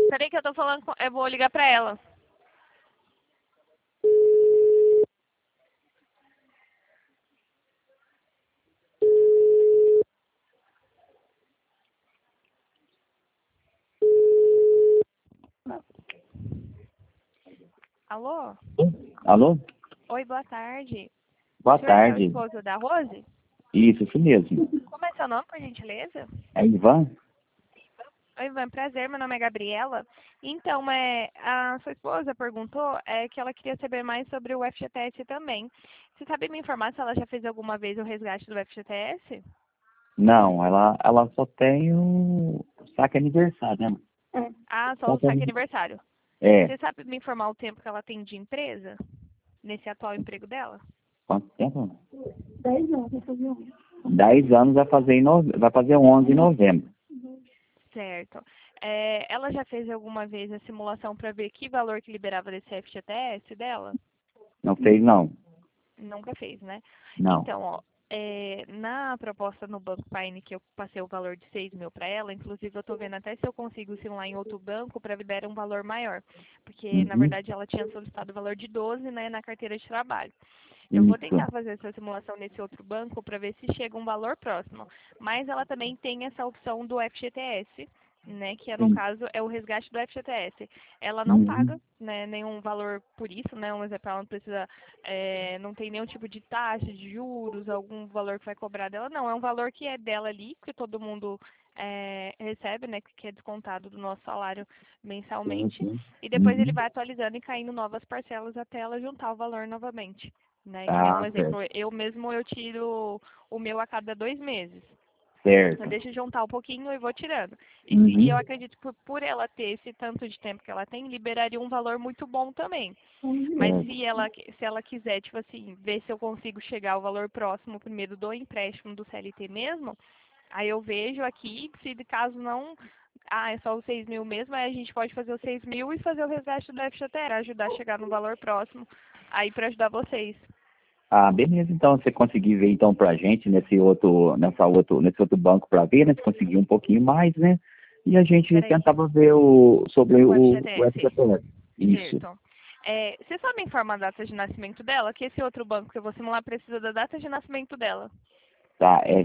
Peraí que eu tô falando com... Eu vou ligar pra ela. Alô? Alô? Oi, boa tarde. Boa O senhor é o tarde. esposo da Rose? Isso mesmo. Como é seu nome, por gentileza? É Ivan? Oi, Ivan, prazer, meu nome é Gabriela. Então, a sua esposa perguntou que ela queria saber mais sobre o FGTS também. Você sabe me informar se ela já fez alguma vez o resgate do FGTS? Não, ela só tem o saque aniversário, né? Ah, só o Saque saque ani- aniversário. É. Você sabe me informar o tempo que ela tem de empresa nesse atual emprego dela? Quanto tempo? 10 anos vai fazer 11 em novembro. Certo. Ela já fez alguma vez a simulação para ver que valor que liberava desse FGTS dela? Não fez, não. Nunca fez, né? Não. Então, ó, na proposta no Banco Paine que eu passei o valor de 6 mil para ela, inclusive eu estou vendo até se eu consigo simular em outro banco para liberar um valor maior. Porque, na Uhum. verdade, ela tinha solicitado o valor de 12, né, na carteira de trabalho. Eu vou Isso. tentar fazer essa simulação nesse outro banco para ver se chega um valor próximo. Mas ela também tem essa opção do FGTS, né, que no Sim. caso é o resgate do FGTS. Ela não paga, Uhum. né, nenhum valor por isso, né, um exemplo, ela não precisa, não tem nenhum tipo de taxa de juros, algum valor que vai cobrar dela, não, é um valor que é dela ali, que todo mundo recebe, né, que é descontado do nosso salário Sim, mensalmente, sim. e depois ele Uhum. vai atualizando e caindo novas parcelas até ela juntar o valor novamente. Né? Que nem um Tá, exemplo, certo. eu tiro o meu a cada 2 meses. Eu Certo. deixo juntar um pouquinho e vou tirando. E eu Uhum. acredito que por ela ter esse tanto de tempo que ela tem, liberaria um valor muito bom também. Mas Certo. se ela quiser, tipo assim, ver se eu consigo chegar ao valor próximo primeiro do empréstimo do CLT mesmo, aí eu vejo aqui, se de caso não, é só os 6 mil mesmo, aí a gente pode fazer os 6 mil e fazer o resgate do FGTS, ajudar a chegar no valor próximo, aí para ajudar vocês. Ah, beleza, então você conseguir ver então pra gente nesse outro banco pra ver, né? Se conseguir um pouquinho mais, né? E a gente Peraí, tentava ver sobre o o FGTS. FGTS. Isso. Certo. Você só me informa a data de nascimento dela? Que esse outro banco que eu vou simular precisa da data de nascimento dela. Tá, é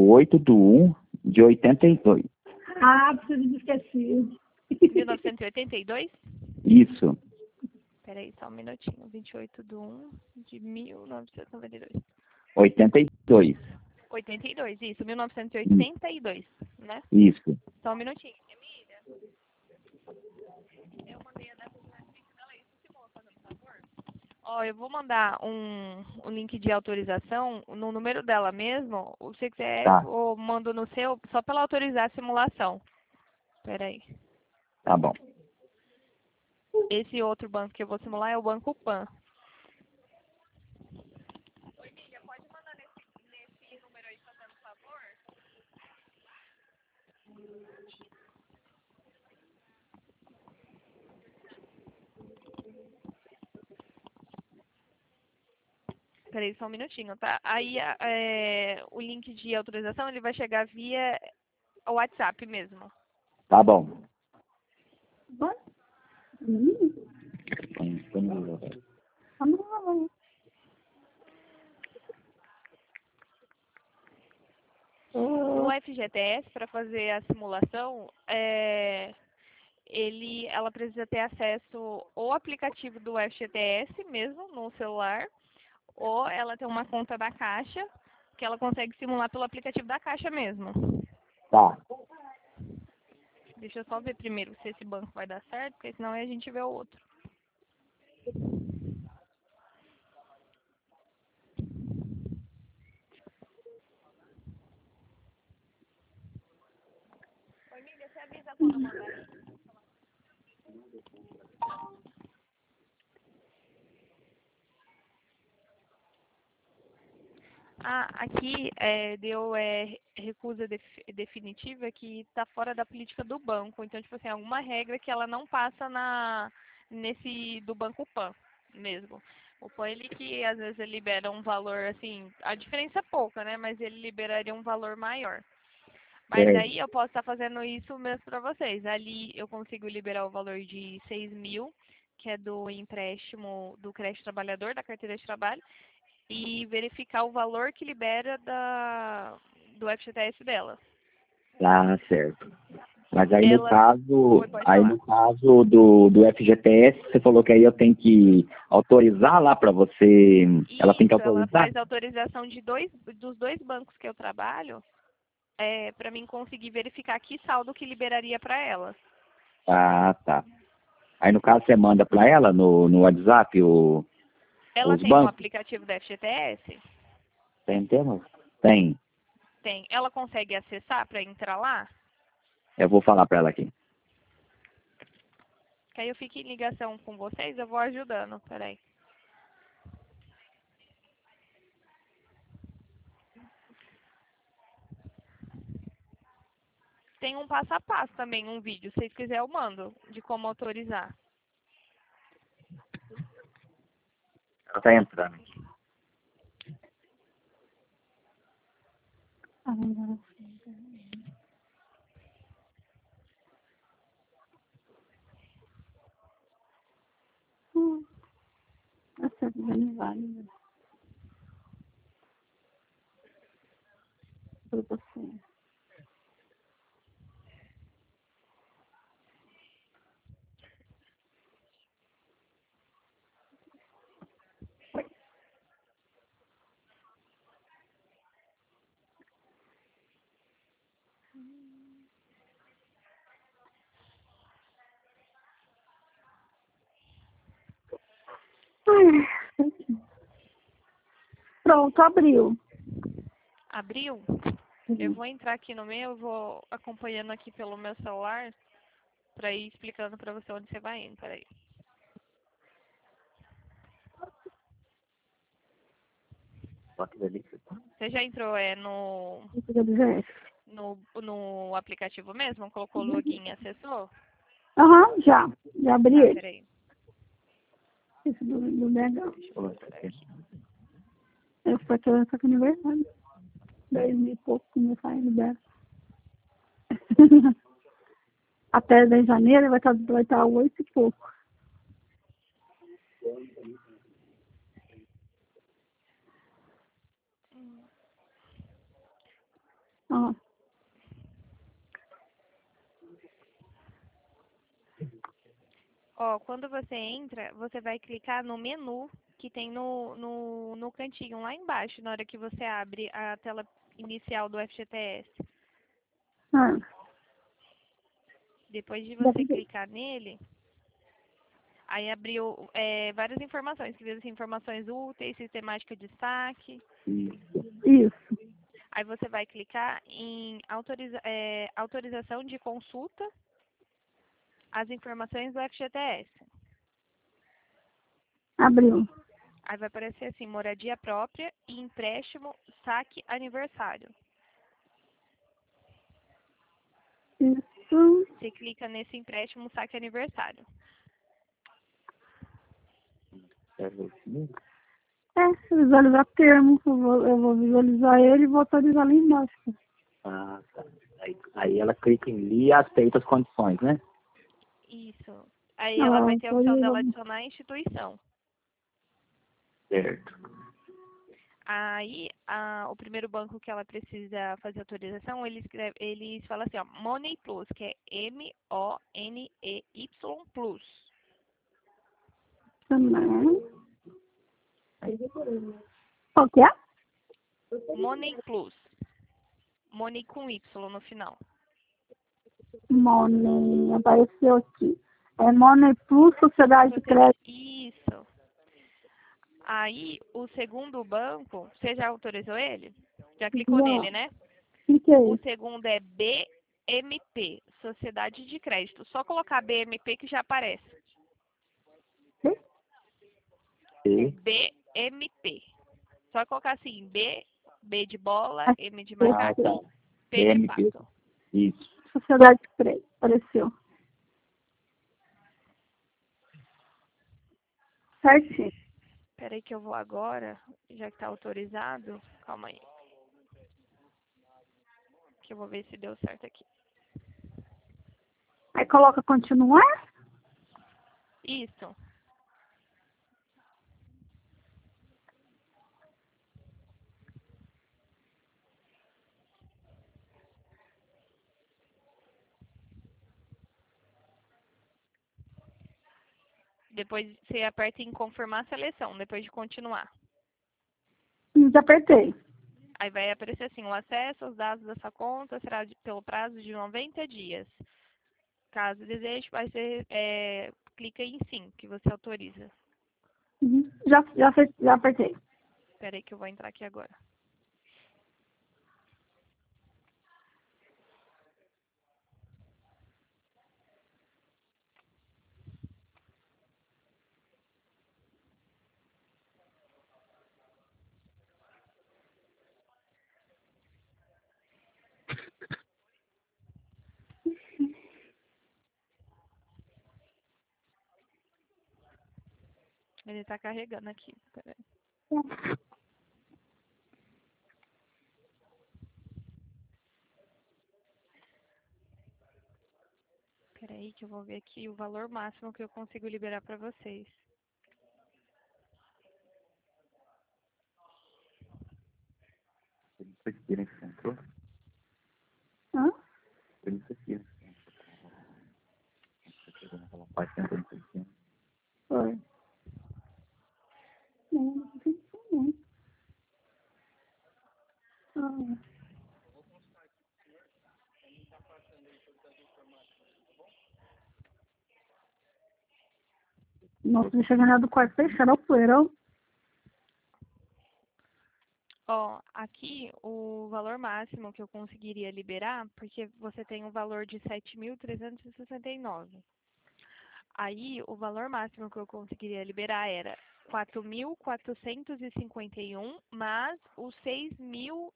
28/1/82. Ah, preciso de esquecer. 1982? Isso, Peraí, só um minutinho. 28/1/1992. 82. 82, isso. Isso. 1982, né? Isso. Só um minutinho. Ó, eu vou mandar um link de autorização no número dela mesmo. Se você quiser, Tá, eu mando no seu, só para ela autorizar a simulação. Peraí. tá bom. Esse outro banco que eu vou simular é o Banco Pan. Peraí, só um minutinho, tá? Aí o link de autorização ele vai chegar via WhatsApp mesmo. Tá bom. No FGTS, para fazer a simulação, ela precisa ter acesso ao aplicativo do FGTS mesmo no celular, ou ela tem uma conta da Caixa, que ela consegue simular pelo aplicativo da Caixa mesmo. Tá. Deixa eu só ver primeiro se esse banco vai dar certo, porque senão aí a gente vê o outro. Aqui deu recusa definitiva que está fora da política do banco. Então, tipo assim, alguma regra que ela não passa nesse do Banco Pan mesmo. O Pan, ele que às vezes ele libera um valor, assim, a diferença é pouca, né? Mas ele liberaria um valor maior. Mas Certo. aí eu posso estar fazendo isso mesmo para vocês. Ali eu consigo liberar o valor de 6.000, que é do empréstimo do crédito trabalhador, da carteira de trabalho, e verificar o valor que libera do FGTS dela. Tá certo. Mas aí no Ela... caso, Oi, pode falar. do FGTS, você falou que aí eu tenho que autorizar lá para você. Ela tem que Isso, ela autorizar? faz autorização dos dois bancos que eu trabalho, para mim conseguir verificar que saldo que liberaria para ela. Ah, tá. Aí no caso você manda para ela no WhatsApp Ela os tem um bancos? aplicativo da FGTS? Tem temos? Tem. Tem. Ela consegue acessar para entrar lá? Eu vou falar para ela aqui. Que aí eu fico em ligação com vocês, eu vou ajudando. Peraí. Tem um passo a passo também, um vídeo. Se vocês quiserem, eu mando de como autorizar. Ela tá entrando aqui. Essa não vale para você. Pronto, abriu. Abriu? Eu vou entrar aqui no meu, eu vou acompanhando aqui pelo meu celular para ir explicando para você onde você vai indo. Peraí. Você já entrou no aplicativo mesmo? Colocou o login e acessou? Aham, já abri Tá, ele. peraí. Esse do legal. Deixa eu procurar aqui. Eu fui aquela só que aniversário. 2.000 e pouco que meu pai libera. Até 10 de janeiro vai estar 8 e pouco. Ó, Ó, quando você entra, você vai clicar no menu que tem no cantinho lá embaixo, na hora que você abre a tela inicial do FGTS. ah, Depois de você clicar nele, aí abriu várias informações, que diz assim, informações úteis, sistemática de destaque. isso. Aí você vai clicar em autorização de consulta às informações do FGTS. Abriu. Aí vai aparecer assim, moradia própria e empréstimo saque aniversário. Isso. Você clica nesse empréstimo saque aniversário. Visualizar termo. Eu vou visualizar ele e vou autorizar lá embaixo. Ah, tá. Aí ela clica em li e aceita as condições, né? Isso. Aí ela vai ter a opção dela Autoriza. adicionar a instituição. Certo. Aí, o primeiro banco que ela precisa fazer autorização, eles falam assim, ó, Money Plus, que é M-O-N-E-Y Plus. Também. Qual que é? Money Plus. Money com Y no final. Money. Apareceu aqui. É Money Plus, Sociedade de Crédito. Isso. Aí, o segundo banco, você já autorizou ele? Já clicou Não. nele, né? Cliquei. O segundo é BMP, Sociedade de Crédito. Só colocar BMP que já aparece. E BMP. Só colocar assim, B de bola, M de tá. macaco, P de BMP. pato. Isso. Sociedade de Crédito. Apareceu. Certinho. Peraí que eu vou agora, já que tá autorizado. Calma aí. que eu vou ver se deu certo aqui. Aí coloca continuar? Isso. Depois você aperta em confirmar a seleção, depois de continuar. Já apertei. Aí vai aparecer assim, o acesso aos dados dessa conta será pelo prazo de 90 dias. Caso deseje, vai ser, clica em sim, que você autoriza. Uhum. Já apertei. Espera aí que eu vou entrar aqui agora. Ele tá carregando aqui. Espera aí. Espera aí que eu vou ver aqui o valor máximo que eu consigo liberar para vocês. Hã? Foi. Não fiz isso não. Ah. Nossa, deixa eu ganhar do quarto fechado, é o poeirão. Ó, aqui o valor máximo que eu conseguiria liberar, porque você tem um valor de 7.369. Aí o valor máximo que eu conseguiria liberar era 4.451 mais os 6.000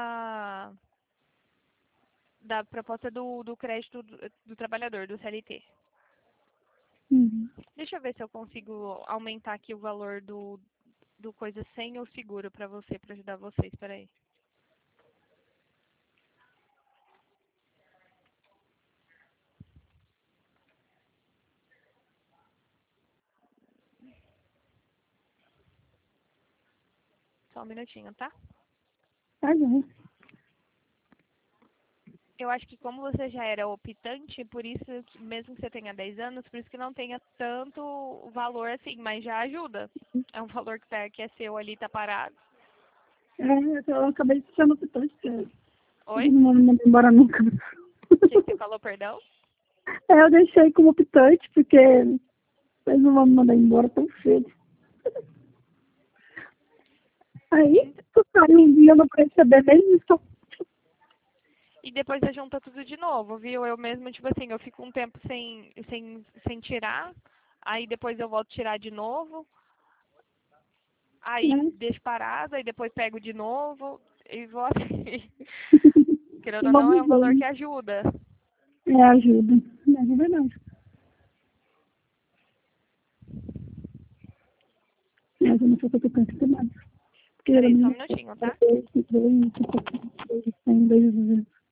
da proposta do crédito do trabalhador, do CLT. Uhum. Deixa eu ver se eu consigo aumentar aqui o valor do coisa sem o seguro para você, para ajudar vocês. Espera aí. Só um minutinho, tá? Tá bom. Eu acho que como você já era optante, por isso, mesmo que você tenha 10 anos, por isso que não tenha tanto valor assim, mas já ajuda. É um valor que é seu ali, tá parado. Eu acabei de ser no hospital, porque Oi? não me mandou embora nunca. O que você falou, perdão? Eu deixei como optante, porque eles não vão me mandar embora tão cedo. Aí, o cara um dia eu não perceber nem isso. E depois você junta tudo de novo, viu? Eu mesmo, tipo assim, eu fico um tempo sem tirar, aí depois eu volto a tirar de novo, aí Né? deixo parado, aí depois pego de novo e vou assim. Querendo E ou não, vamos é um ver, valor né? que ajuda. Ajuda. É verdade. Mas eu não sei se eu tô cansada nada. Porque Peraí, só um geralmente minutinho, eu tá? tenho 2 vezes.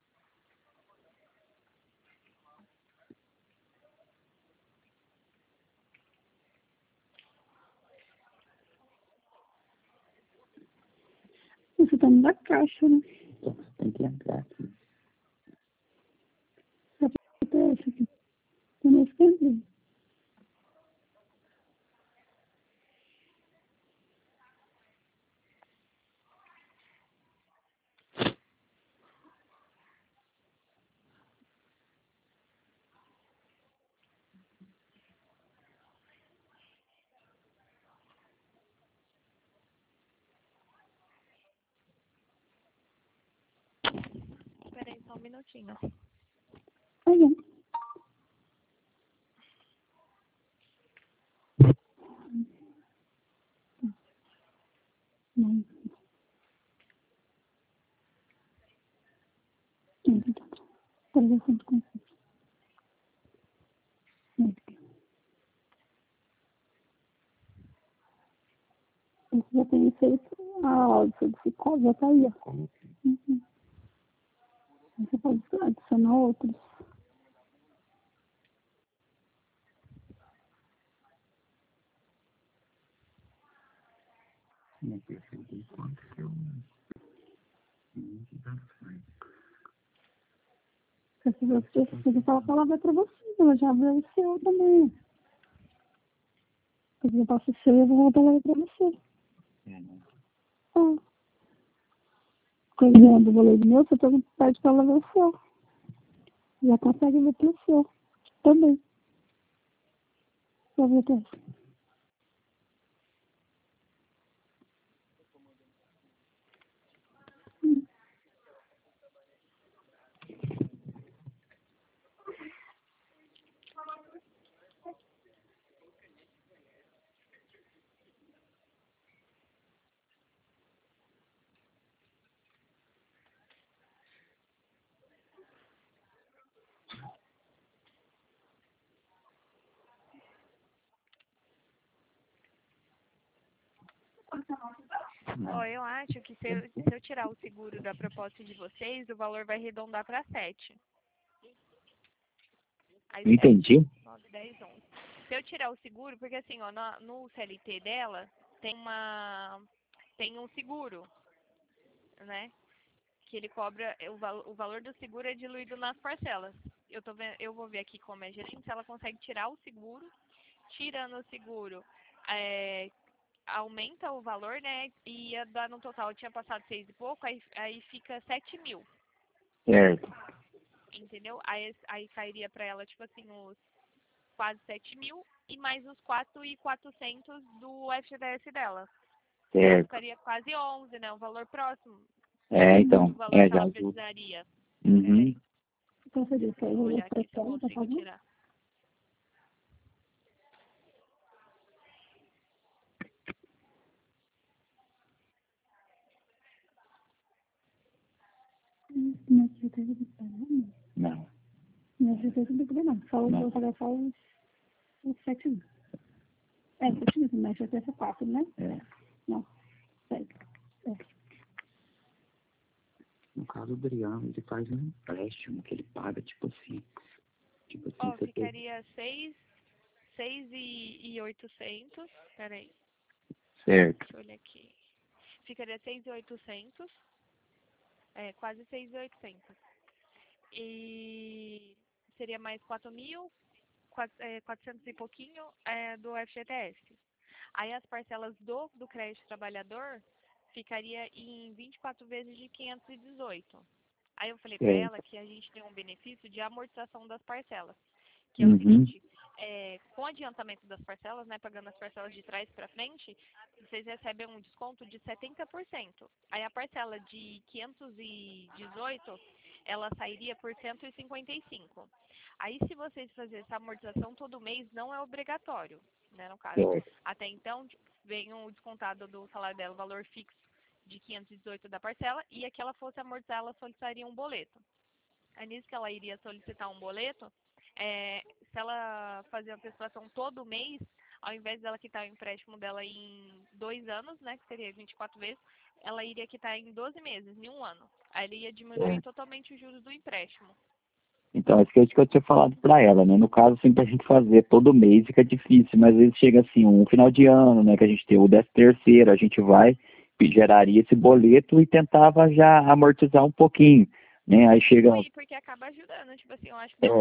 Você tá indo da caixa, né? Tem que entrar aqui. Até essa aqui. Eu não esqueci. Peraí, só um minutinho. Tá bom. Não. Para ver quanto consigo. Você já tem feito a aula de psicólogo, já tá aí, ó. Uhum. Você pode adicionar outros. Não percebi quanto que eu... Se você falar que ela vai para você, ela já abriu o seu também. Se eu passo o seu, eu vou voltar lá para você. Coisando o valor do meu, você pede para ela ver o seu. Já consegue ver pelo seu. Também. Pra ver até. Ó, eu acho que se eu tirar o seguro da proposta de vocês, o valor vai arredondar para 7. Aí 7, Entendi. 9, 10, 11. Se eu tirar o seguro, porque assim, ó, no CLT dela tem um seguro, né? Que ele cobra, o valor do seguro é diluído nas parcelas. Eu vou ver aqui como é gerente, se ela consegue tirar o seguro. Tirando o seguro, aumenta o valor, né? E ia dar no total, tinha passado 6 e pouco, aí fica 7 mil. Certo. Entendeu? Aí cairia pra ela, tipo assim, os quase 7 mil e mais os 4.400 do FGTS dela. Certo. Ficaria quase 11, né? Um valor próximo Então. do valor que Já ela ajuda. precisaria. Uhum. Peraí, Então, você disse que eu vou vou olhar aqui se eu prestar, tá consigo fazendo? tirar. Minha certeza de pagar, não. Não. Minha certeza de pagar, não. Só vou pagar só os 7 mil. 7 mil, minha certeza é 4, né? Não, 7. No caso, o Adriano, ele faz um empréstimo que ele paga, tipo assim, Ó, você tem... ficaria 6.800. Peraí, Certo. deixa eu olhar aqui. Ficaria 6.800. Quase 6.800. E seria mais 4.400 e pouquinho do FGTS. Aí as parcelas do crédito trabalhador ficaria em 24 vezes de 518. Aí eu falei para ela que a gente tem um benefício de amortização das parcelas, que é o seguinte, com o adiantamento das parcelas, né, pagando as parcelas de trás para frente, vocês recebem um desconto de 70%. Aí a parcela de 518, ela sairia por 155. Aí se vocês fazerem essa amortização todo mês, não é obrigatório, né, no caso. Até então, vem o descontado do salário dela, o valor fixo de 518 da parcela, e a que ela fosse amortizar, ela solicitaria um boleto. Aí nisso que ela iria solicitar um boleto, se ela fazer a antecipação todo mês, ao invés dela quitar o empréstimo dela em 2 anos, né, que seria 24 vezes, ela iria quitar em 12 meses, em 1 ano. Aí ele ia diminuir totalmente os juros do empréstimo. Então, isso que eu tinha falado pra ela, né? No caso, assim, pra gente fazer todo mês fica difícil, mas às vezes chega assim, um final de ano, né? Que a gente tem o 13º, a gente vai, geraria esse boleto e tentava já amortizar um pouquinho, né? Aí chega... Porque acaba ajudando, tipo assim, eu acho que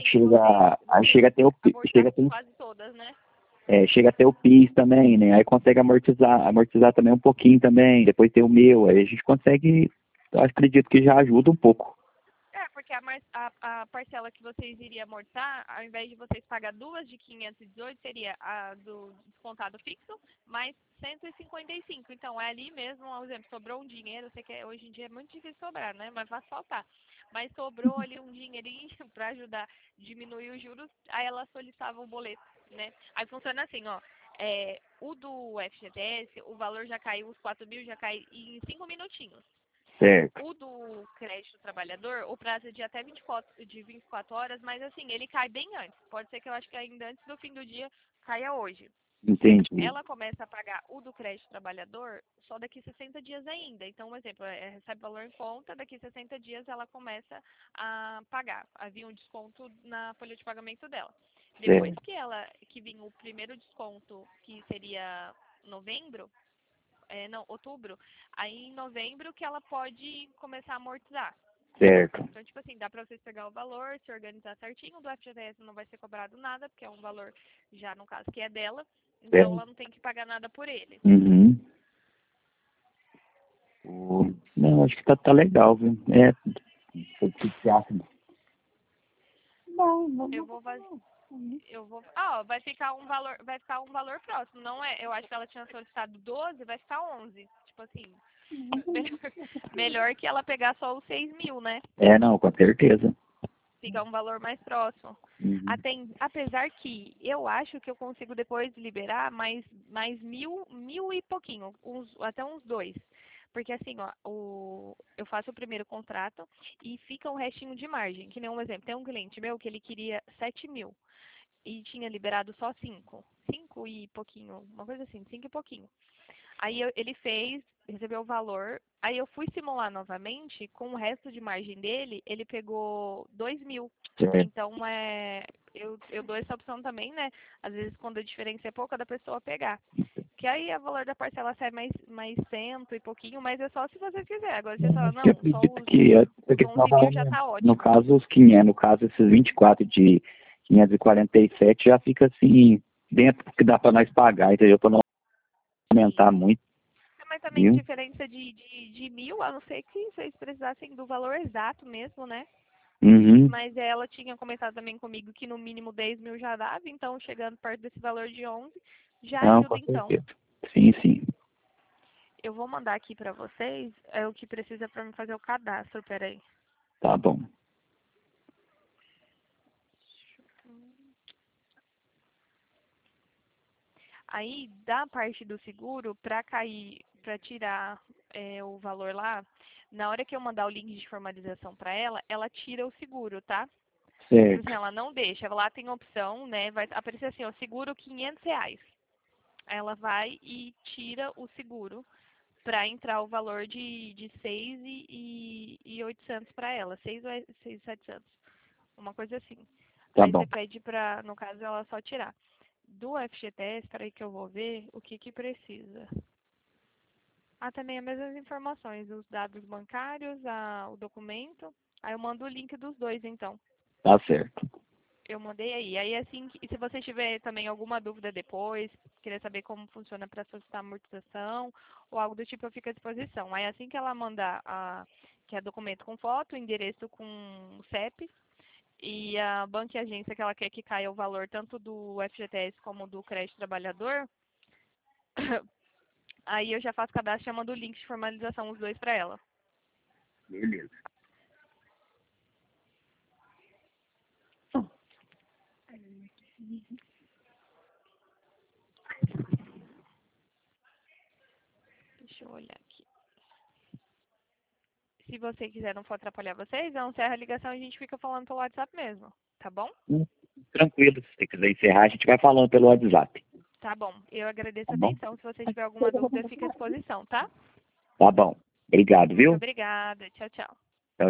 aí chega até o... Chega até, quase todas, né? chega até o PIS também, né? Aí consegue amortizar também um pouquinho também, depois tem o meu, aí a gente consegue, eu acredito que já ajuda um pouco. Porque a parcela que vocês iriam amortizar, ao invés de vocês pagar 2 de 518, seria a do descontado fixo, mais 155. Então, é ali mesmo, por exemplo, sobrou um dinheiro, eu sei que hoje em dia é muito difícil sobrar, né? Mas vai faltar. Mas sobrou ali um dinheirinho para ajudar a diminuir os juros, aí ela solicitava o boleto, né? Aí funciona assim, ó. O do FGTS, o valor já caiu, os 4 mil já cai em 5 minutinhos. Certo. O do crédito trabalhador, o prazo é de até 24 horas, mas assim, ele cai bem antes. Pode ser que eu acho que ainda antes do fim do dia caia hoje. Entendi. Ela começa a pagar o do crédito trabalhador só daqui 60 dias ainda. Então, um exemplo, recebe valor em conta, daqui 60 dias ela começa a pagar. Havia um desconto na folha de pagamento dela. Depois que vinha o primeiro desconto, que seria novembro, não, outubro, aí em novembro que ela pode começar a amortizar. Certo. Então, tipo assim, dá pra vocês pegar o valor, se organizar certinho, do FGTS não vai ser cobrado nada, porque é um valor, já no caso, que é dela, então ela não tem que pagar nada por ele. Uhum. Não, acho que tá legal, viu? O que você acha? Bom, vamos. Vai ficar um valor próximo, não é? Eu acho que ela tinha solicitado 12, vai ficar 11. Tipo assim, melhor que ela pegar só os 6 mil, né? Não, com certeza. Fica um valor mais próximo. Uhum. Apesar que eu acho que eu consigo depois liberar mais mil e pouquinho, até uns 2. Porque assim, ó, eu faço o primeiro contrato e fica um restinho de margem. Que nem um exemplo, tem um cliente meu que ele queria 7 mil e tinha liberado só 5. 5 e pouquinho, uma coisa assim, 5 e pouquinho. Aí ele fez, recebeu o valor, aí eu fui simular novamente, com o resto de margem dele, ele pegou 2 mil. Então, eu dou essa opção também, né? Às vezes, quando a diferença é pouca, da pessoa pegar. Que aí o valor da parcela sai mais cento e pouquinho, mas é só se você quiser. Agora, você fala, não, só os 11 mil já tá ótimo. No caso, os 500, no caso, esses 24 de 547 já fica assim, dentro que dá para nós pagar, entendeu? Para não aumentar muito. Mas também diferença de mil, a não ser que vocês precisassem do valor exato mesmo, né? Uhum. Mas ela tinha comentado também comigo que no mínimo 10 mil já dava, então chegando perto desse valor de 11, já ajuda então. Sim. Eu vou mandar aqui pra vocês, é o que precisa pra me fazer o cadastro, peraí. Tá bom. Aí, da parte do seguro, pra tirar o valor lá, na hora que eu mandar o link de formalização pra ela, ela tira o seguro, tá? Certo. Assim, ela não deixa, lá tem opção, né, vai aparecer assim, ó, seguro R$500. Ela vai e tira o seguro pra entrar o valor de 6.800 pra ela, 6.700, uma coisa assim. Tá Aí bom. você pede pra, no caso, ela só tirar. Do FGTS, peraí que eu vou ver o que precisa. Também as mesmas informações, os dados bancários, o documento. Aí eu mando o link dos dois, então. Tá certo. Eu mandei aí. Aí assim, se você tiver também alguma dúvida depois, querer saber como funciona para solicitar amortização ou algo do tipo, eu fico à disposição. Aí assim que ela mandar que é documento com foto, endereço com CEP, e a banca e agência que ela quer que caia o valor tanto do FGTS como do crédito trabalhador, aí eu já faço cadastro chamando o link de formalização, os dois para ela. Beleza. Deixa eu olhar aqui. Se você quiser, não for atrapalhar vocês, eu encerro a ligação e a gente fica falando pelo WhatsApp mesmo, tá bom? Tranquilo, se você quiser encerrar, a gente vai falando pelo WhatsApp. Tá bom, eu agradeço a Tá bom? atenção. Se você tiver alguma dúvida, fica à disposição, tá? Tá bom. Obrigado, viu? Obrigada, tchau, tchau.